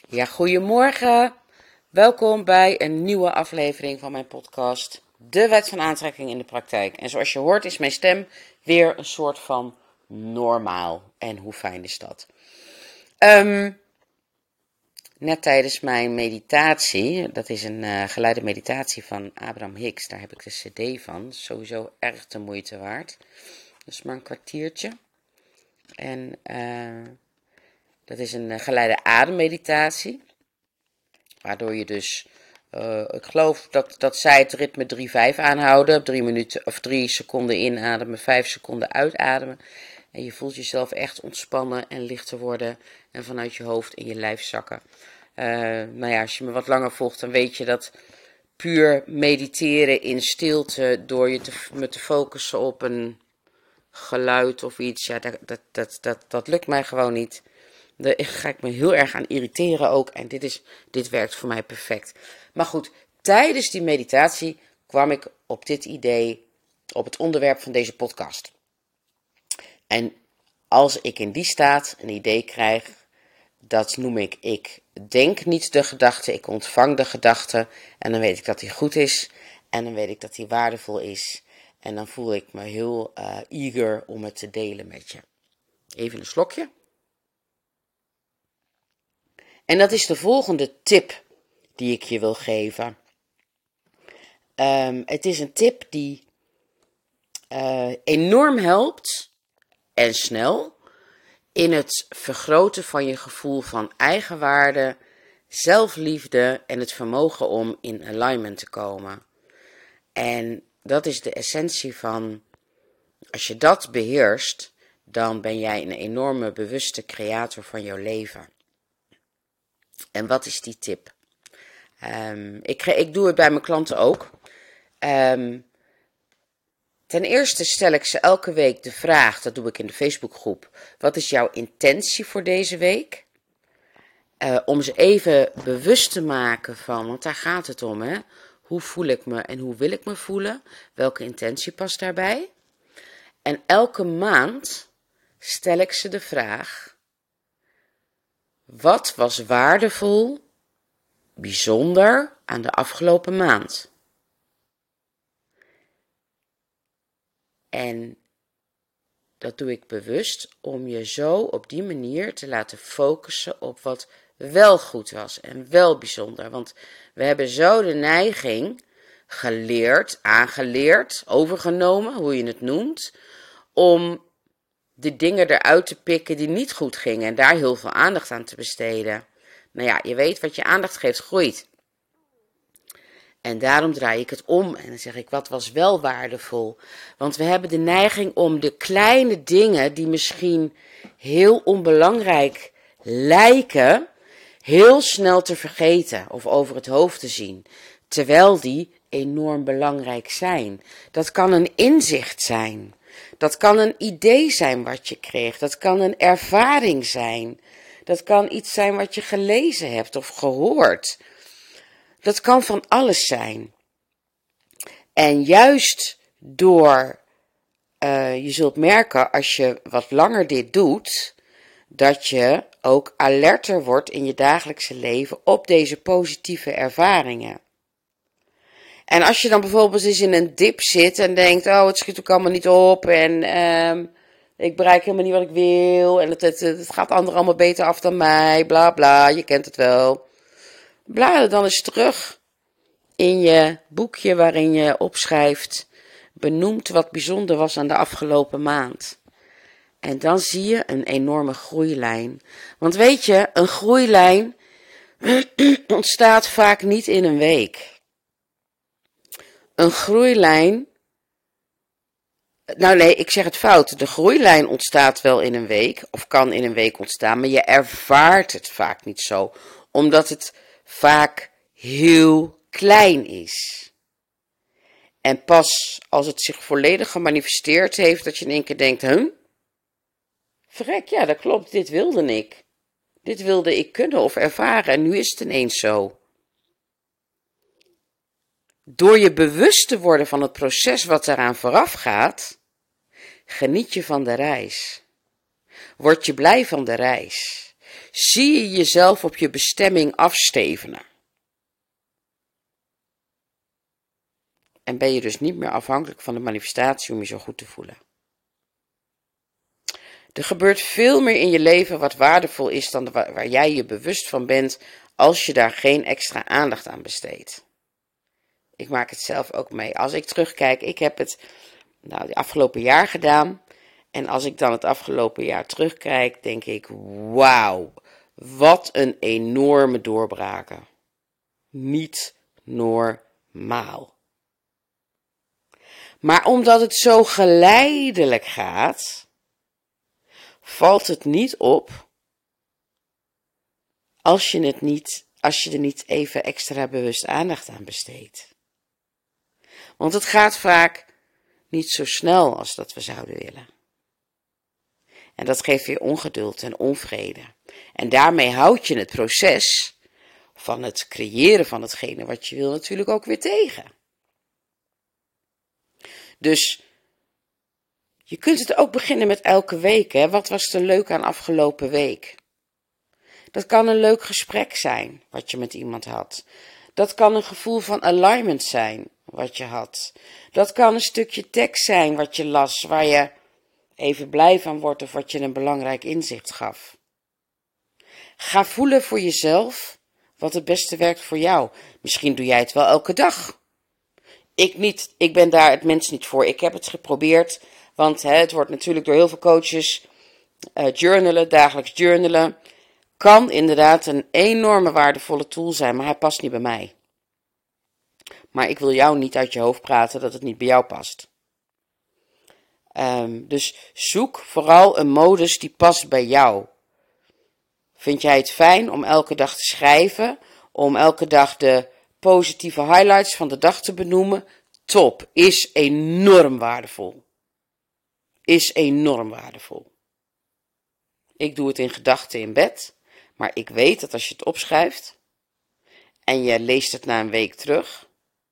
Ja, goedemorgen. Welkom bij een nieuwe aflevering van mijn podcast De Wet van Aantrekking in de Praktijk. En zoals je hoort is mijn stem weer een soort van normaal. En hoe fijn is dat? Net tijdens mijn meditatie, dat is een geleide meditatie van Abraham Hicks, daar heb ik de cd van. Sowieso erg de moeite waard. Dus maar een kwartiertje. En dat is een geleide ademmeditatie. Waardoor je dus, ik geloof dat zij het ritme 3-5 aanhouden. 3 minuten of 3 seconden inademen, 5 seconden uitademen. En je voelt jezelf echt ontspannen en lichter worden. En vanuit je hoofd in je lijf zakken. Nou ja, als je me wat langer volgt, dan weet je dat puur mediteren in stilte, door je me te focussen op een geluid of iets, ja, dat lukt mij gewoon niet. Daar ga ik me heel erg aan irriteren ook. En dit werkt voor mij perfect. Maar goed, tijdens die meditatie kwam ik op dit idee, op het onderwerp van deze podcast. En als ik in die staat een idee krijg, dat noem ik denk niet de gedachte, ik ontvang de gedachte. En dan weet ik dat die goed is. En dan weet ik dat die waardevol is. En dan voel ik me heel eager om het te delen met je. Even een slokje. En dat is de volgende tip die ik je wil geven. Het is een tip die enorm helpt en snel in het vergroten van je gevoel van eigenwaarde, zelfliefde en het vermogen om in alignment te komen. En dat is de essentie van, als je dat beheerst, dan ben jij een enorme bewuste creator van jouw leven. En wat is die tip? Ik doe het bij mijn klanten ook. Ten eerste stel ik ze elke week de vraag, dat doe ik in de Facebookgroep, wat is jouw intentie voor deze week? Om ze even bewust te maken van, want daar gaat het om, hè? Hoe voel ik me en hoe wil ik me voelen? Welke intentie past daarbij? En elke maand stel ik ze de vraag, wat was waardevol, bijzonder aan de afgelopen maand? En dat doe ik bewust om je zo op die manier te laten focussen op wat wel goed was en wel bijzonder. Want we hebben zo de neiging geleerd, aangeleerd, overgenomen, hoe je het noemt, om de dingen eruit te pikken die niet goed gingen en daar heel veel aandacht aan te besteden. Nou ja, je weet wat je aandacht geeft, groeit. En daarom draai ik het om en dan zeg ik, wat was wel waardevol? Want we hebben de neiging om de kleine dingen die misschien heel onbelangrijk lijken, heel snel te vergeten of over het hoofd te zien. Terwijl die enorm belangrijk zijn. Dat kan een inzicht zijn. Dat kan een idee zijn wat je kreeg. Dat kan een ervaring zijn. Dat kan iets zijn wat je gelezen hebt of gehoord. Dat kan van alles zijn. En juist door, je zult merken als je wat langer dit doet, dat je ook alerter wordt in je dagelijkse leven op deze positieve ervaringen. En als je dan bijvoorbeeld eens in een dip zit en denkt, oh het schiet ook allemaal niet op en ik bereik helemaal niet wat ik wil en het gaat anderen allemaal beter af dan mij, bla bla, je kent het wel. Blader dan eens terug in je boekje waarin je opschrijft, benoemt wat bijzonder was aan de afgelopen maand. En dan zie je een enorme groeilijn. Want weet je, een groeilijn ontstaat vaak niet in een week. Een groeilijn, nou nee, ik zeg het fout. De groeilijn ontstaat wel in een week, of kan in een week ontstaan, maar je ervaart het vaak niet zo. Omdat het vaak heel klein is. En pas als het zich volledig gemanifesteerd heeft, dat je in één keer denkt, verrek, ja dat klopt, dit wilde ik. Dit wilde ik kunnen of ervaren en nu is het ineens zo. Door je bewust te worden van het proces wat eraan vooraf gaat, geniet je van de reis. Word je blij van de reis. zie je jezelf op je bestemming afstevenen. En ben je dus niet meer afhankelijk van de manifestatie om je zo goed te voelen. Er gebeurt veel meer in je leven wat waardevol is dan waar jij je bewust van bent als je daar geen extra aandacht aan besteedt. Ik maak het zelf ook mee. Als ik terugkijk, ik heb het de afgelopen jaar gedaan. En als ik dan het afgelopen jaar terugkijk, denk ik, wauw, wat een enorme doorbraken. Niet normaal. Maar omdat het zo geleidelijk gaat, valt het niet op als je er niet even extra bewust aandacht aan besteedt. Want het gaat vaak niet zo snel als dat we zouden willen. En dat geeft weer ongeduld en onvrede. En daarmee houd je het proces van het creëren van hetgene wat je wil natuurlijk ook weer tegen. Dus je kunt het ook beginnen met elke week. Hè? Wat was er leuk aan afgelopen week? Dat kan een leuk gesprek zijn wat je met iemand had. Dat kan een gevoel van alignment zijn wat je had. Dat kan een stukje tekst zijn wat je las waar je even blij van wordt of wat je een belangrijk inzicht gaf. Ga voelen voor jezelf wat het beste werkt voor jou. Misschien doe jij het wel elke dag. Ik niet, ik ben daar het mens niet voor. Ik heb het geprobeerd, want het wordt natuurlijk door heel veel coaches journalen, dagelijks journalen. Kan inderdaad een enorme waardevolle tool zijn, maar hij past niet bij mij. Maar ik wil jou niet uit je hoofd praten dat het niet bij jou past. Dus zoek vooral een modus die past bij jou. Vind jij het fijn om elke dag te schrijven, om elke dag de positieve highlights van de dag te benoemen? Top, is enorm waardevol. Is enorm waardevol. Ik doe het in gedachten in bed, maar ik weet dat als je het opschrijft en je leest het na een week terug,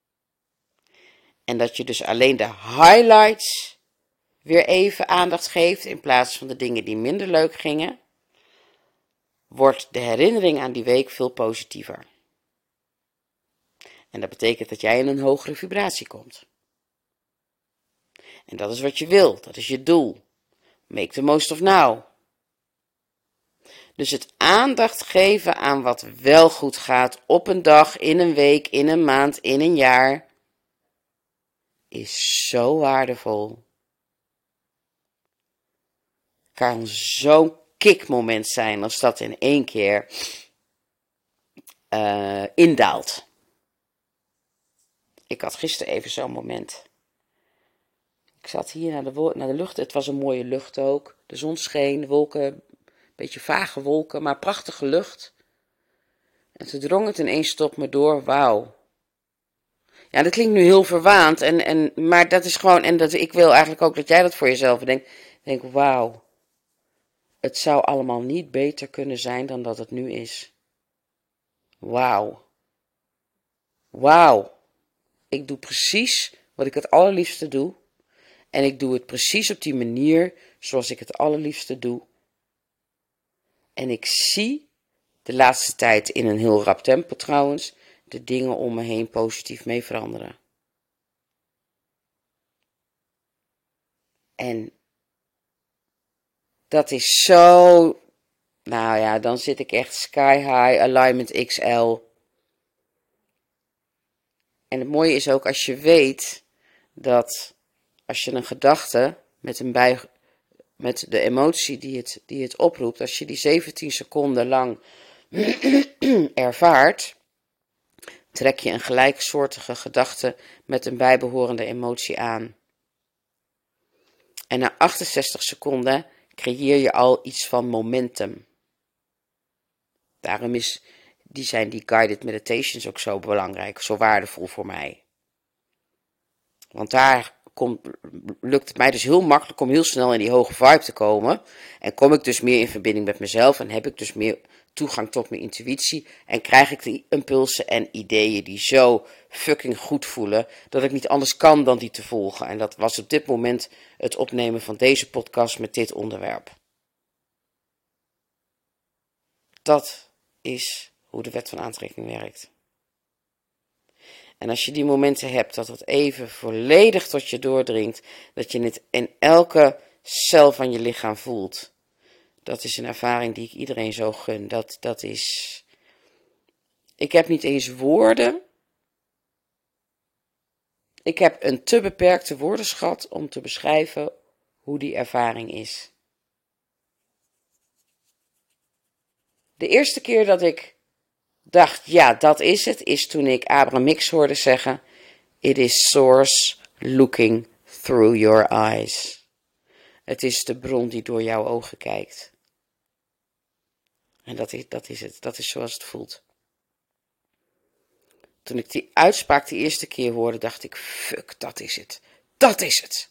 en dat je dus alleen de highlights weer even aandacht geeft in plaats van de dingen die minder leuk gingen, wordt de herinnering aan die week veel positiever. En dat betekent dat jij in een hogere vibratie komt. En dat is wat je wil, dat is je doel. Make the most of now. Dus het aandacht geven aan wat wel goed gaat op een dag, in een week, in een maand, in een jaar, is zo waardevol. Kan zo'n kickmoment zijn als dat in één keer indaalt. Ik had gisteren even zo'n moment. Ik zat hier naar de lucht. Het was een mooie lucht ook. De zon scheen, de wolken, een beetje vage wolken, maar prachtige lucht. En toen drong het ineens tot me door. Wauw. Ja, dat klinkt nu heel verwaand. Maar dat is gewoon, ik wil eigenlijk ook dat jij dat voor jezelf denkt. Denk, wauw. Het zou allemaal niet beter kunnen zijn dan dat het nu is. Wauw. Wauw. Ik doe precies wat ik het allerliefste doe. En ik doe het precies op die manier zoals ik het allerliefste doe. En ik zie de laatste tijd in een heel rap tempo trouwens de dingen om me heen positief mee veranderen. En dat is zo, nou ja, dan zit ik echt sky high, alignment XL. En het mooie is ook als je weet dat als je een gedachte met de emotie die het oproept, als je die 17 seconden lang ervaart, trek je een gelijksoortige gedachte met een bijbehorende emotie aan. En na 68 seconden creëer je al iets van momentum. Daarom zijn die guided meditations ook zo belangrijk, zo waardevol voor mij. Want daar lukt het mij dus heel makkelijk om heel snel in die hoge vibe te komen. En kom ik dus meer in verbinding met mezelf en heb ik dus meer toegang tot mijn intuïtie. En krijg ik die impulsen en ideeën die zo fucking goed voelen, dat ik niet anders kan dan die te volgen. En dat was op dit moment het opnemen van deze podcast met dit onderwerp. Dat is hoe de wet van aantrekking werkt. En als je die momenten hebt dat het even volledig tot je doordringt, dat je het in elke cel van je lichaam voelt. Dat is een ervaring die ik iedereen zo gun. Dat is... Ik heb niet eens woorden. Ik heb een te beperkte woordenschat om te beschrijven hoe die ervaring is. De eerste keer dat ik dacht, ja, dat is het, is toen ik Abraham Hicks hoorde zeggen: It is source looking through your eyes. Het is de bron die door jouw ogen kijkt. En dat is het. Dat is zoals het voelt. Toen ik die uitspraak de eerste keer hoorde, dacht ik, fuck, dat is het. Dat is het.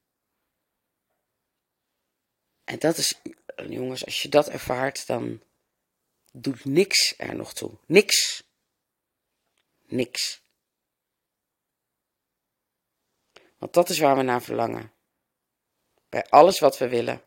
En dat is, jongens, als je dat ervaart, dan doet niks er nog toe. Niks. Niks. Want dat is waar we naar verlangen. Bij alles wat we willen.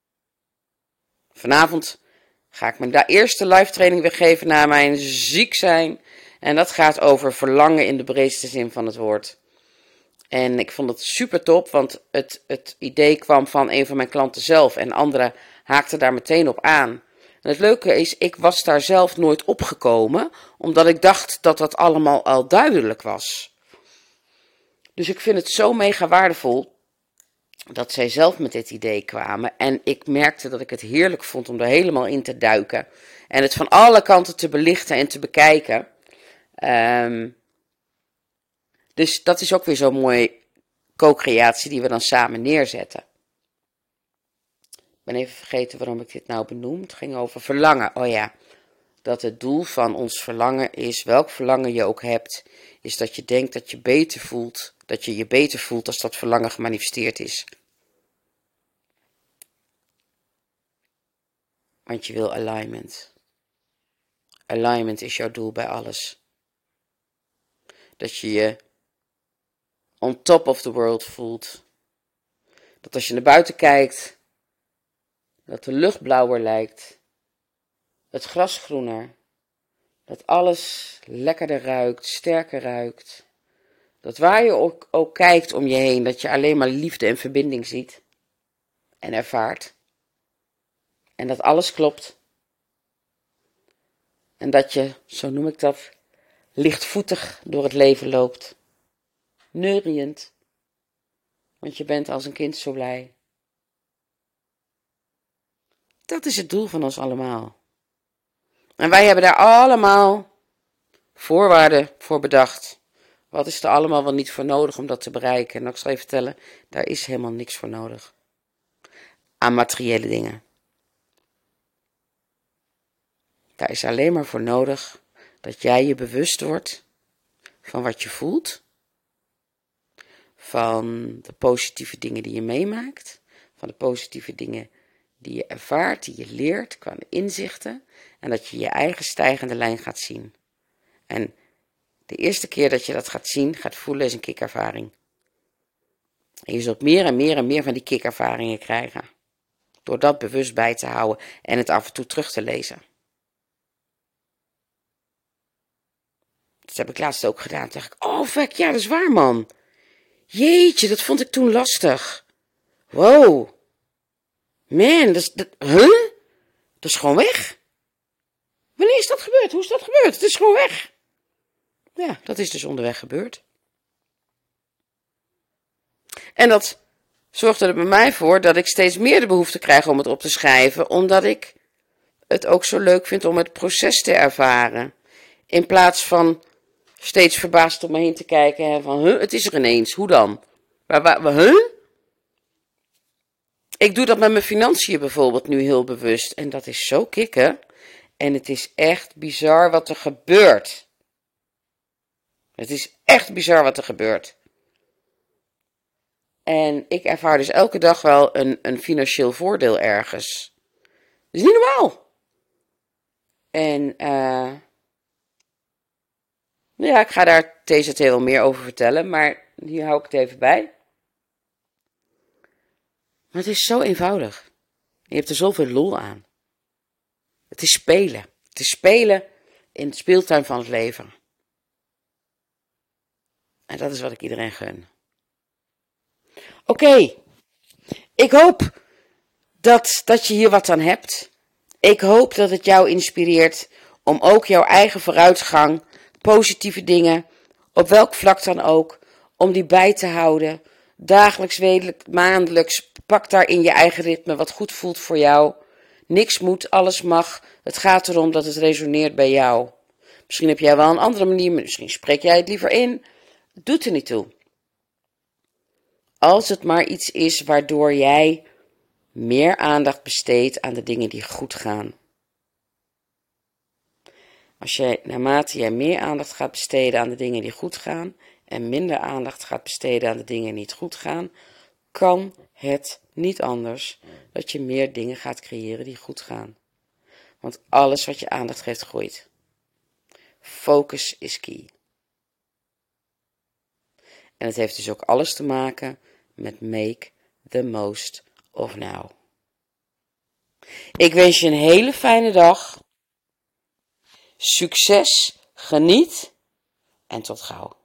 Vanavond ga ik mijn eerste live training weer geven na mijn ziek zijn. En dat gaat over verlangen in de breedste zin van het woord. En ik vond het super top, want het idee kwam van een van mijn klanten zelf. En anderen haakten daar meteen op aan. En het leuke is, ik was daar zelf nooit opgekomen, omdat ik dacht dat dat allemaal al duidelijk was. Dus ik vind het zo mega waardevol dat zij zelf met dit idee kwamen. En ik merkte dat ik het heerlijk vond om er helemaal in te duiken. En het van alle kanten te belichten en te bekijken. Dus dat is ook weer zo'n mooie co-creatie die we dan samen neerzetten. Ik ben even vergeten waarom ik dit nou benoem. Het ging over verlangen. Oh ja, dat het doel van ons verlangen is, welk verlangen je ook hebt, is dat je denkt dat je beter voelt, dat je je beter voelt als dat verlangen gemanifesteerd is. Want je wil alignment. Alignment is jouw doel bij alles. Dat je je on top of the world voelt. Dat als je naar buiten kijkt, dat de lucht blauwer lijkt, het gras groener, dat alles lekkerder ruikt, sterker ruikt. Dat waar je ook kijkt om je heen, dat je alleen maar liefde en verbinding ziet en ervaart. En dat alles klopt. En dat je, zo noem ik dat, lichtvoetig door het leven loopt. Neuriënd. Want je bent als een kind zo blij. Dat is het doel van ons allemaal. En wij hebben daar allemaal voorwaarden voor bedacht. Wat is er allemaal wel niet voor nodig om dat te bereiken? En ik zal je vertellen, daar is helemaal niks voor nodig. Aan materiële dingen. Daar is alleen maar voor nodig dat jij je bewust wordt van wat je voelt. Van de positieve dingen die je meemaakt. Van de positieve dingen die je ervaart, die je leert, qua inzichten. En dat je je eigen stijgende lijn gaat zien. En de eerste keer dat je dat gaat zien, gaat voelen, is een kickervaring. En je zult meer en meer en meer van die kickervaringen krijgen. Door dat bewust bij te houden en het af en toe terug te lezen. Dat heb ik laatst ook gedaan. Toen dacht ik, oh fuck, ja, dat is waar, man. Jeetje, dat vond ik toen lastig. Wow. Man, huh? Dat is gewoon weg. Wanneer is dat gebeurd? Hoe is dat gebeurd? Het is gewoon weg. Ja, dat is dus onderweg gebeurd. En dat zorgde er bij mij voor dat ik steeds meer de behoefte krijg om het op te schrijven, omdat ik het ook zo leuk vind om het proces te ervaren. In plaats van steeds verbaasd om me heen te kijken en van, het is er ineens, hoe dan? Ik doe dat met mijn financiën bijvoorbeeld nu heel bewust. En dat is zo kicken. En het is echt bizar wat er gebeurt. Het is echt bizar wat er gebeurt. En ik ervaar dus elke dag wel een financieel voordeel ergens. Dat is niet normaal. En ja, ik ga daar TZT wel meer over vertellen, maar hier hou ik het even bij. Maar het is zo eenvoudig. Je hebt er zoveel lol aan. Het is spelen. te spelen in de speeltuin van het leven. En dat is wat ik iedereen gun. Oké, ik hoop dat je hier wat aan hebt. Ik hoop dat het jou inspireert om ook jouw eigen vooruitgang, positieve dingen, op welk vlak dan ook, om die bij te houden. Dagelijks, wekelijks, maandelijks, pak daar in je eigen ritme wat goed voelt voor jou. Niks moet, alles mag. Het gaat erom dat het resoneert bij jou. Misschien heb jij wel een andere manier, misschien spreek jij het liever in. Het doet er niet toe. Als het maar iets is waardoor jij meer aandacht besteedt aan de dingen die goed gaan. Als jij, naarmate jij meer aandacht gaat besteden aan de dingen die goed gaan en minder aandacht gaat besteden aan de dingen die niet goed gaan, kan het niet anders dat je meer dingen gaat creëren die goed gaan. Want alles wat je aandacht geeft groeit. Focus is key. En het heeft dus ook alles te maken met make the most of now. Ik wens je een hele fijne dag. Succes, geniet en tot gauw.